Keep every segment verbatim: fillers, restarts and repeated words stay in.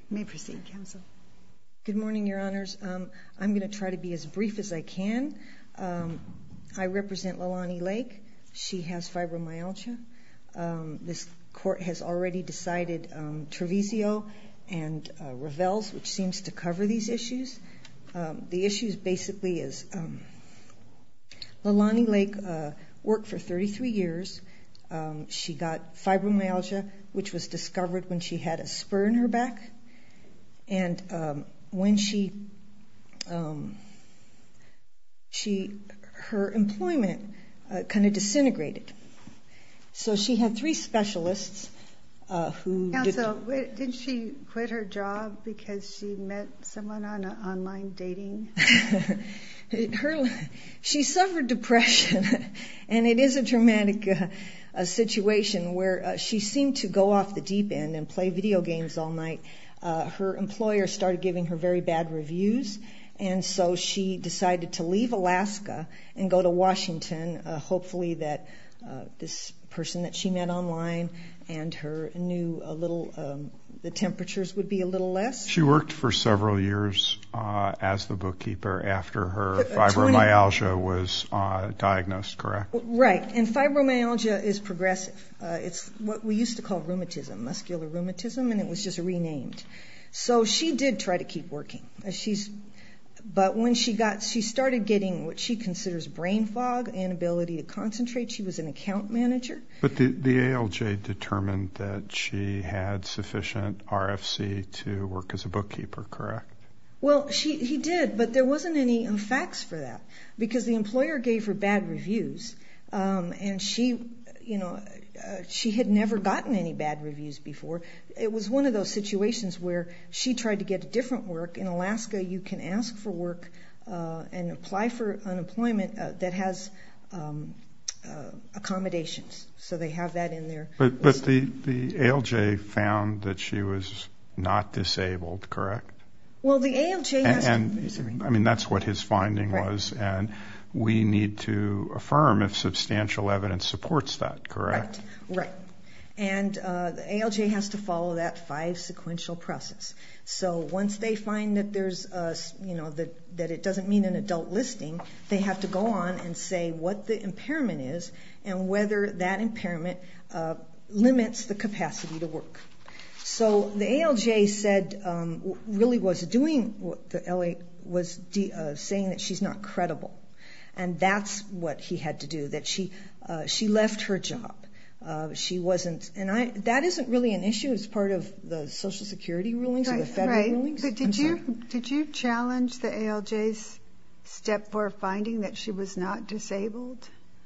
You may proceed, counsel. Good morning, Your Honors. Um, I'm going to try to be as brief as I can. Um, I represent Leilani Lake. She has fibromyalgia. Um, this court has already decided um, Treviso and uh, Revels, which seems to cover these issues. Um, the issues basically is um, Leilani Lake uh, worked for thirty-three years. Um, she got fibromyalgia, which was discovered when she had a spur in her back. And um, when she, um, she, her employment uh, kind of disintegrated. So she had three specialists uh, who... Counsel, did, didn't she quit her job because she met someone on an online dating? her, she suffered depression, and it is a dramatic uh, a situation where uh, she seemed to go off the deep end and play video games all night. Uh, her employer started giving her very bad reviews, and so she decided to leave Alaska and go to Washington, uh, hopefully that uh, this person that she met online and her knew a little, um, the temperatures would be a little less. She worked for several years uh, as the bookkeeper after her fibromyalgia was uh, diagnosed, correct? Right, and fibromyalgia is progressive. Uh, it's what we used to call rheumatism, muscular rheumatism, and it was just renamed. So she did try to keep working. Uh, she's, but when she got, she started getting what she considers brain fog, inability to concentrate. She was an account manager. But the, the A L J determined that she had sufficient R F C to work as a bookkeeper, correct? Well, she, he did, but there wasn't any um, facts for that because the employer gave her bad reviews, um, and she, you know, uh, she had never gotten any bad reviews before. It was one of those situations where she tried to get different work. In Alaska, you can ask for work uh, and apply for unemployment uh, that has um, uh, accommodations. So they have that in there. But, but the, the A L J found that she was not disabled, correct? Well, the A L J has and, to... And, I mean, that's what his finding right. was, and we need to affirm if substantial evidence supports that, correct? Right, right. And uh, the A L J has to follow that five sequential process. So once they find that there's, uh, you know, that, that it doesn't mean an adult listing, they have to go on and say what the impairment is and whether that impairment uh, limits the capacity to work. So the A L J said um, really was doing what the L A was de- uh, saying that she's not credible. And that's what he had to do, that she uh, she left her job. Uh, she wasn't, and I that isn't really an issue. It's part of the Social Security rulings right, or the federal right. rulings. But did you did you challenge the A L J's step four finding that she was not disabled?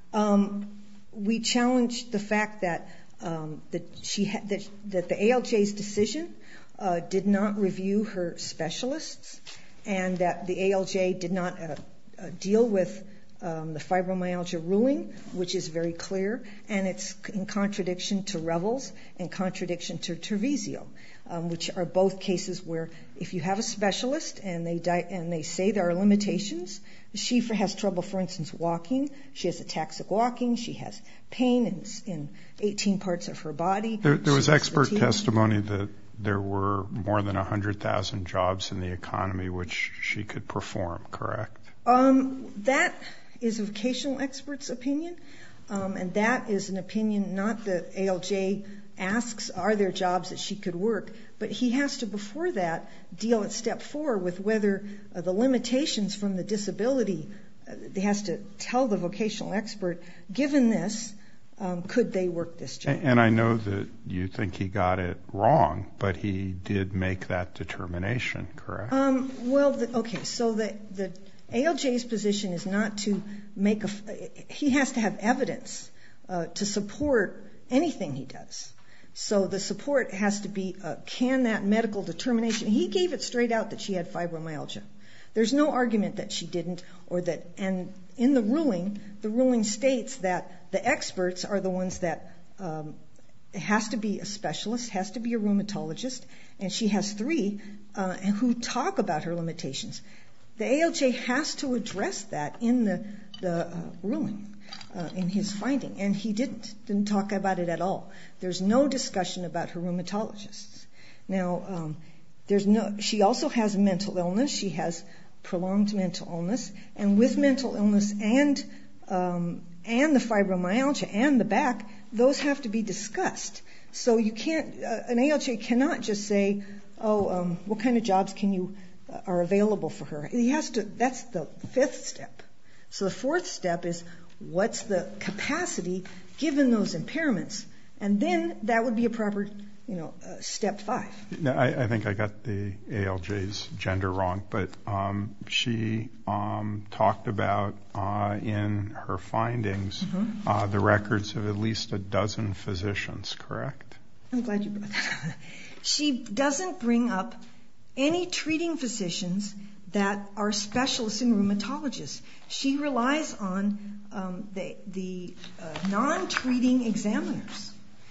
Um, we challenged the fact that um, that she had that that the A L J's decision uh, did not review her specialists, and that the A L J did not uh, uh, deal with Um, the fibromyalgia ruling, which is very clear, and it's in contradiction to Revels and contradiction to Treviso, um, which are both cases where if you have a specialist and they di- and they say there are limitations, she has trouble, for instance, walking. She has ataxic walking. She has pain in, in eighteen parts of her body. There, there was expert fatigue. testimony that there were more than one hundred thousand jobs in the economy which she could perform, correct? Um, that is a vocational expert's opinion, um, and that is an opinion not the A L J asks, are there jobs that she could work, but he has to, before that, deal at step four with whether uh, the limitations from the disability, uh, he has to tell the vocational expert, given this, um, could they work this job? And, and I know that you think he got it wrong, but he did make that determination, correct? Um, well, the, okay, so the the A L J's position is not to make a, he has to have evidence uh, to support anything he does. So the support has to be, uh, can that medical determination, he gave it straight out that she had fibromyalgia. There's no argument that she didn't, or that, and in the ruling, the ruling states that the experts are the ones that, um, it has to be a specialist, has to be a rheumatologist, and she has three uh, who talk about her limitations. The A L J has to address that in the, the uh, ruling, uh, in his finding, and he didn't, didn't talk about it at all. There's no discussion about her rheumatologists. Now, um, There's no. She also has mental illness. She has prolonged mental illness, and with mental illness and um, and the fibromyalgia and the back, those have to be discussed. So you can't. Uh, an A L J cannot just say, "Oh, um, what kind of jobs can you uh, are available for her?" He has to. That's the fifth step. So the fourth step is, what's the capacity given those impairments, and then that would be a proper. You know, uh, step five. No, I, I think I got the A L J's gender wrong, but um, she um, talked about uh, in her findings mm-hmm. uh, the records of at least a dozen physicians, correct? I'm glad you brought that up. She doesn't bring up any treating physicians that are specialists in rheumatologists. She relies on um, the, the uh, non-treating examiners.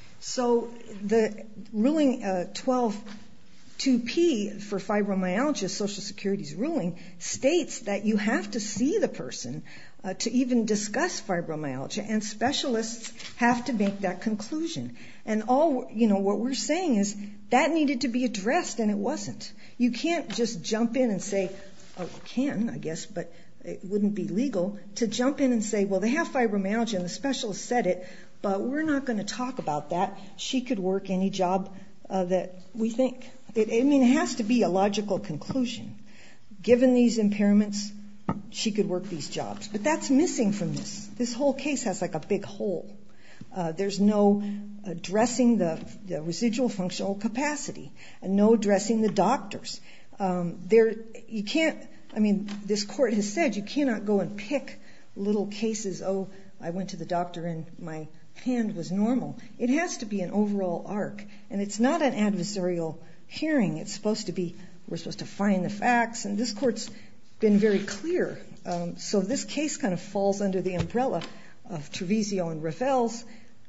So the ruling uh, twelve two P for fibromyalgia, Social Security's ruling, states that you have to see the person uh, to even discuss fibromyalgia, and specialists have to make that conclusion. And all, you know, what we're saying is that needed to be addressed, and it wasn't. You can't just jump in and say, oh, you can, I guess, but it wouldn't be legal to jump in and say, well, they have fibromyalgia, and the specialist said it, but we're not going to talk about that. She could work any job uh, that we think. It, I mean, it has to be a logical conclusion. Given these impairments, she could work these jobs. But that's missing from this. This whole case has like a big hole. Uh, there's no addressing the, the residual functional capacity, and no addressing the doctors. Um, there, you can't. I mean, this court has said you cannot go and pick little cases. Oh, I went to the doctor and my hand was normal. It has to be an overall arc, and it's not an adversarial hearing. It's supposed to be, we're supposed to find the facts, and this court's been very clear. Um, so this case kind of falls under the umbrella of Treviso and Ravel's.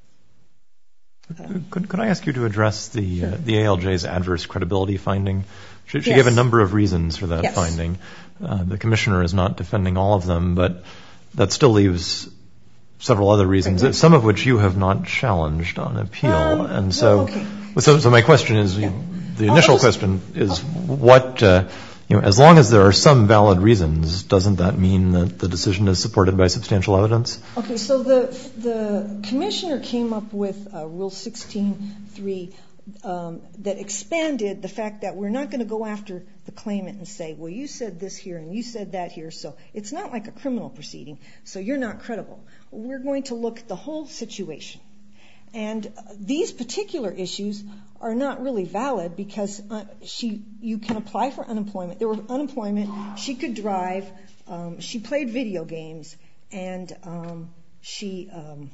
Uh, could, could I ask you to address the sure. uh, the A L J's adverse credibility finding? She, she yes. gave a number of reasons for that yes. finding. Uh, the commissioner is not defending all of them, but that still leaves several other reasons, right. some of which you have not challenged on appeal. Um, and so, well, okay. so, so my question is, yeah. the initial just, question is, what, uh, you know, as long as there are some valid reasons, doesn't that mean that the decision is supported by substantial evidence? Okay, so the the commissioner came up with uh, Rule sixteen three um, that expanded the fact that we're not going to go after the claimant and say, well, you said this here and you said that here, so it's not like a criminal proceeding, so you're not credible. We're going to look at the whole situation. And uh, these particular issues are not really valid because uh, she, you can apply for unemployment. There were unemployment. She could drive. Um, she played video games, and um, she um,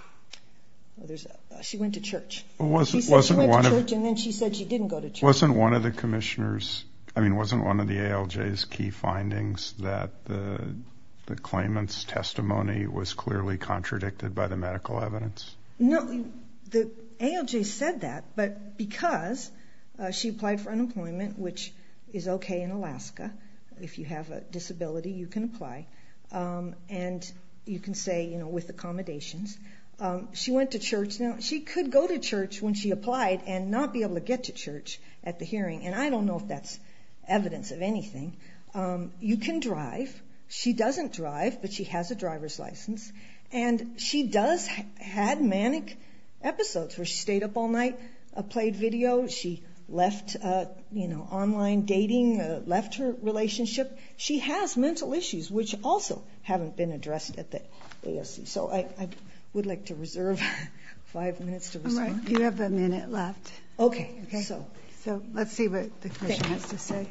well, there's a, uh, she went to church. Well, wasn't, she said wasn't she went one to of, church, and then she said she didn't go to church. Wasn't one of the commissioners? I mean, wasn't one of the A L J's key findings that the the claimant's testimony was clearly contradicted by the medical evidence? No, the A L J said that, but because uh, she applied for unemployment, which is okay in Alaska, if you have a disability, you can apply, um, and you can say, you know, with accommodations. Um, she went to church. Now, she could go to church when she applied and not be able to get to church at the hearing, and I don't know if that's evidence of anything. Um, you can drive. She doesn't drive, but she has a driver's license. And she does ha- had manic episodes where she stayed up all night, uh, played video. She left, uh, you know, online dating, uh, left her relationship. She has mental issues, which also haven't been addressed at the A S C. So I, I would like to reserve five minutes to respond. All right. You have a minute left. Okay. Okay. So, so let's see what the commission has to say.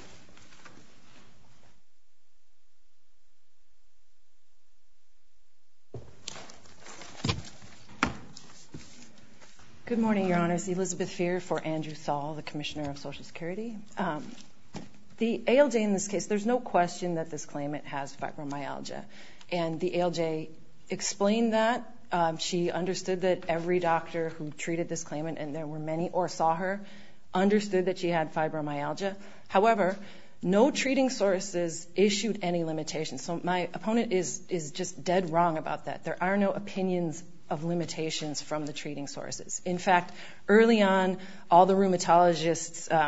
Good morning, Your Honors. Elizabeth Fear for Andrew Saul, the Commissioner of Social Security. Um, the A L J in this case, there's no question that this claimant has fibromyalgia. And the A L J explained that. Um, she understood that every doctor who treated this claimant, and there were many, or saw her, understood that she had fibromyalgia. However, no treating sources issued any limitations. So my opponent is, is just dead wrong about that. There are no opinions of limitations from the treating sources. In fact, early on, all the rheumatologists um,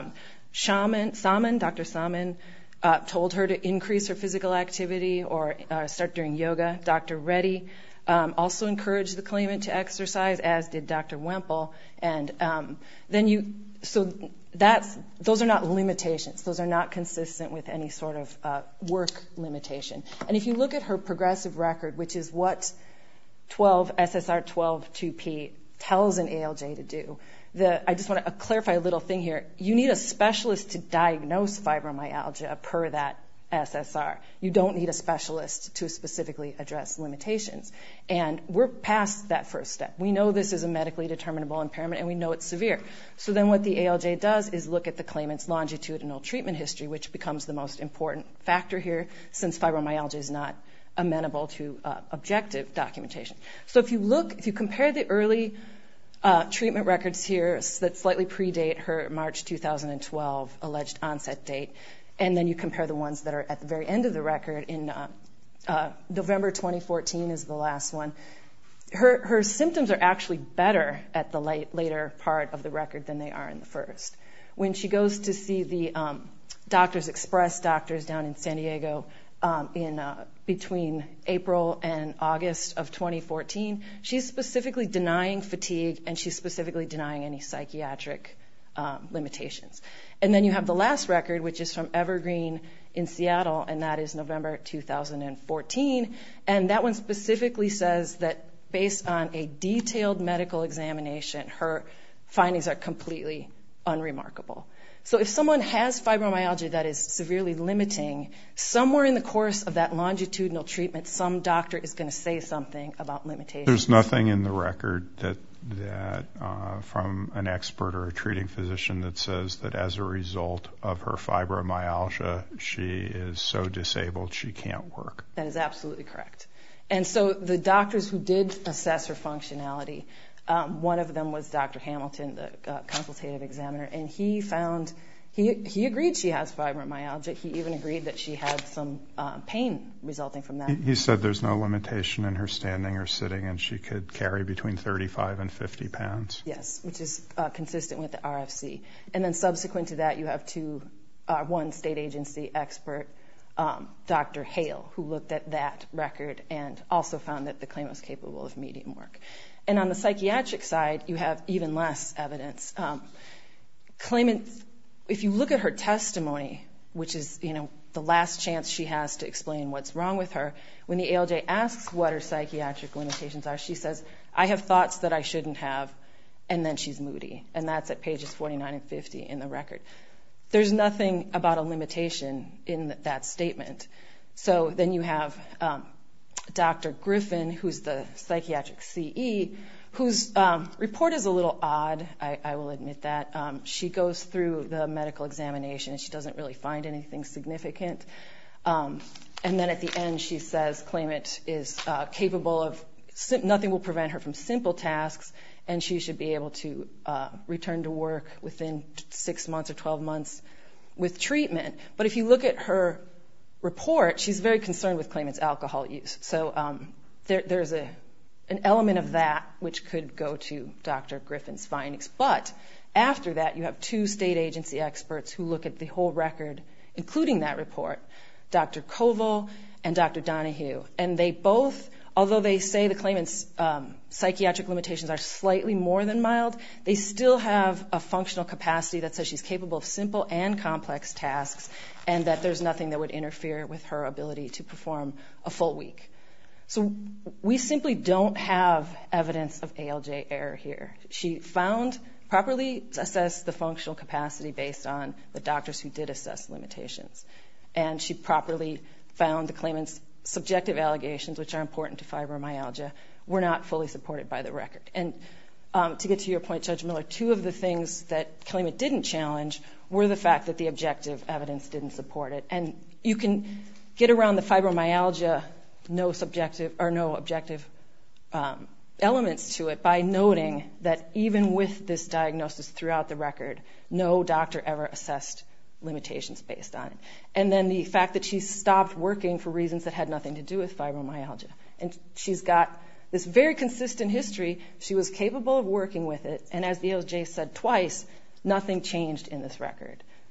Shaman, Saman, Doctor Saman, uh, told her to increase her physical activity or uh, start doing yoga. Doctor Reddy um, also encouraged the claimant to exercise, as did Doctor Wemple. And um, then you, so that's, those are not limitations. Those are not consistent with any sort of uh, work limitation. And if you look at her progressive record, which is what twelve S S R twelve two P tells an A L J to do. The, I just want to clarify a little thing here. You need a specialist to diagnose fibromyalgia per that S S R. You don't need a specialist to specifically address limitations. And we're past that first step. We know this is a medically determinable impairment, and we know it's severe. So then what the A L J does is look at the claimant's longitudinal treatment history, which becomes the most important factor here, since fibromyalgia is not amenable to uh, objective documentation. So if you look, if you compare the early uh, treatment records here that slightly predate her March two thousand twelve alleged onset date, and then you compare the ones that are at the very end of the record in uh, uh, November twenty fourteen is the last one. Her, her symptoms are actually better at the late, later part of the record than they are in the first. When she goes to see the um, Doctors Express doctors down in San Diego um, in uh, between April and August of twenty fourteen, she's specifically denying fatigue, and she's specifically denying any psychiatric um, limitations. And then you have the last record, which is from Evergreen in Seattle, and that is November two thousand fourteen. And that one specifically says that based on a detailed medical examination, her findings are completely unremarkable. So if someone has fibromyalgia that is severely limiting, somewhere in the course of that longitudinal treatment, some doctor is going to say something about limitations. There's nothing in the record that that uh, from an expert or a treating physician that says that as a result of her fibromyalgia, she is so disabled she can't work. That is absolutely correct. And so the doctors who did assess her functionality, um, one of them was Doctor Hamilton, the uh, consultative examiner, and he found, he, he agreed she has fibromyalgia. He even agreed that she had some uh, pain resulting from that. He said there's no limitation in her standing or sitting, and she could carry between thirty-five and fifty pounds. Yes, which is uh, consistent with the R F C. And then subsequent to that, you have two, uh, one state agency expert, um, Doctor Hale, who looked at that record and also found that the claimant was capable of medium work. And on the psychiatric side, you have even less evidence. Um, claimant, if you look at her testimony, which is, you know, the last chance she has to explain what's wrong with her, when the A L J asks what her psychiatric limitations are, she says, I have thoughts that I shouldn't have, and then she's moody. And that's at pages forty-nine and fifty in the record. There's nothing about a limitation in that statement. So then you have um, Doctor Griffin, who's the psychiatric C E, whose um, report is a little odd, I, I will admit that. Um, she goes through the medical examination and she doesn't really find anything significant. Um, and then at the end she says claimant is uh, capable of, sim- nothing will prevent her from simple tasks, and she should be able to uh, return to work within six months or twelve months with treatment. But if you look at her report, she's very concerned with claimant's alcohol use. So um, there, there's a an element of that which could go to Doctor Griffin's findings. But after that, you have two state agency experts who look at the whole record, including that report, Doctor Koval and Doctor Donahue. And they both, although they say the claimant's um, psychiatric limitations are slightly more than mild, they still have a functional capacity that says she's capable of simple and complex tasks, and that there's nothing that would interfere with her ability to perform a full week. So we simply don't have evidence of A L J error here. She found, properly assessed the functional capacity based on the doctors who did assess limitations. And she properly found the claimant's subjective allegations, which are important to fibromyalgia, were not fully supported by the record. And um, to get to your point, Judge Miller, two of the things that claimant didn't challenge were the fact that the objective evidence didn't support it. And you can get around the fibromyalgia no subjective or no objective um, elements to it by noting that even with this diagnosis throughout the record, no doctor ever assessed limitations based on it. And then the fact that she stopped working for reasons that had nothing to do with fibromyalgia. And she's got this very consistent history. She was capable of working with it. And as the A L J said twice, nothing changed in this record.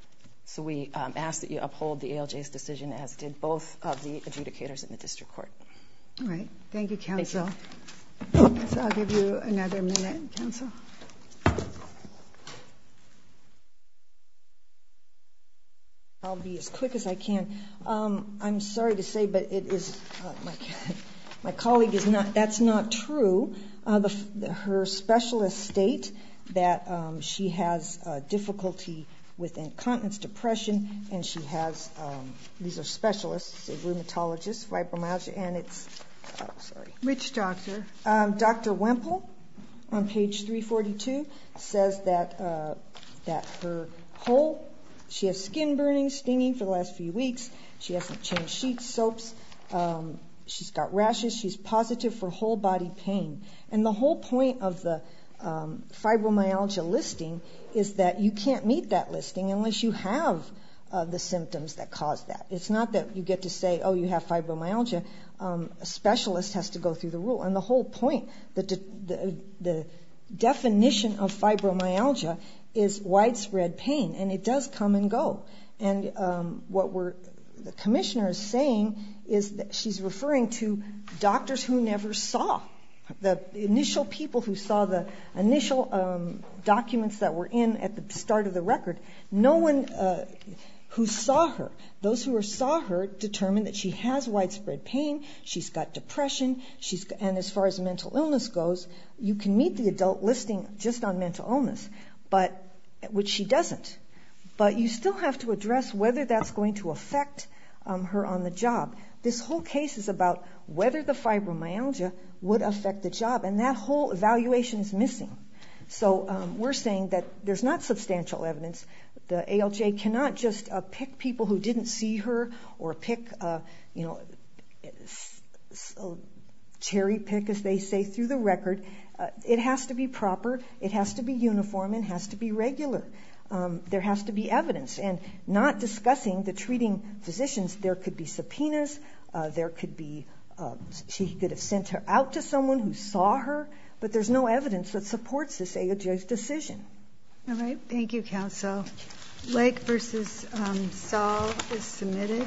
So we um, ask that you uphold the A L J's decision, as did both of the adjudicators in the district court. All right. Thank you, counsel. Thank you. So I'll give you another minute, counsel. I'll be as quick as I can. Um, I'm sorry to say, but it is uh, my my colleague is not. That's not true. Uh, the, the, her specialists state that um, she has uh, difficulty with incontinence, depression, and she has. Um, these are specialists, a rheumatologist, fibromyalgia, and it's. Oh, sorry. Which doctor? Um, Doctor Wemple, on page three forty-two, says that uh, that her whole. She has skin burning, stinging for the last few weeks. She hasn't changed sheets, soaps. Um, she's got rashes. She's positive for whole body pain. And the whole point of the um, fibromyalgia listing is that you can't meet that listing unless you have uh, the symptoms that cause that. It's not that you get to say, oh, you have fibromyalgia. Um, a specialist has to go through the rule. And the whole point, the, de- the, the definition of fibromyalgia is widespread pain, and it does come and go. And um, what we're, the commissioner is saying is that she's referring to doctors who never saw. The initial people who saw the initial um, documents that were in at the start of the record, no one uh, who saw her, those who saw her determined that she has widespread pain, she's got depression, she's, and as far as mental illness goes, you can meet the adult listing just on mental illness, but which she doesn't. But you still have to address whether that's going to affect um, her on the job. This whole case is about whether the fibromyalgia would affect the job, and that whole evaluation is missing. So um, we're saying that there's not substantial evidence. The A L J cannot just uh, pick people who didn't see her or pick, uh, you know, cherry pick, as they say, through the record. Uh, it has to be proper, it has to be uniform, and has to be regular. Um, there has to be evidence. And not discussing the treating physicians, there could be subpoenas, uh, there could be, uh, she could have sent her out to someone who saw her, but there's no evidence that supports this A L J's decision. All right. Thank you, counsel. Lake versus um, Saul is submitted.